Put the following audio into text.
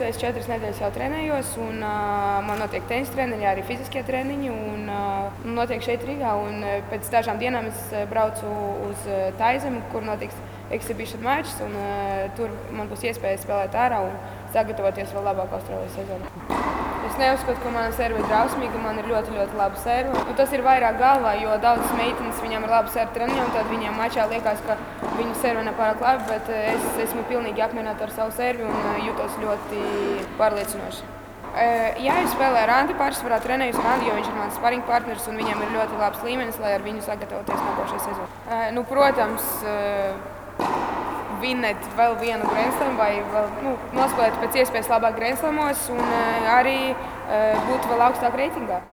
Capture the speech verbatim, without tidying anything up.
es četras nedēļas jau trenējos, un uh, man notiek tenisa treniņi, arī fiziskie treniņi. Un, uh, notiek šeit Rīgā, un uh, pēc dažām dienām es uh, braucu uz uh, Taizemi, kur notiks exhibition matčs, un uh, tur man būs iespēja spēlēt ārā un sagatavoties vēl labāk Austrālijas sezonai. Es neuzskatu, ka mana serve ir drausmīga, man ir ļoti, ļoti laba serve. Un tas ir vairāk galvā, jo daudzas meitenes viņām ir laba serve treniņā, un tad viņām mačā liekas, ka viņu serve nav pārāk labi, bet es esmu pilnīgi apmierināta ar savu servi un jūtos ļoti pārliecinoši. Jā, es spēlēju ar Andi, pārsvarā trenējos ar Andi, jo viņš ir mans sparring partners un viņam ir ļoti labs līmenis, lai ar viņu sagatavoties nākošajai sezonai. Nu, protams, vinnēt vēl vienu Grand Slam vai vēl, nu, nospēlēt pēc iespējas labāk Grand Slamos un arī būt vēl augstāk reitingā.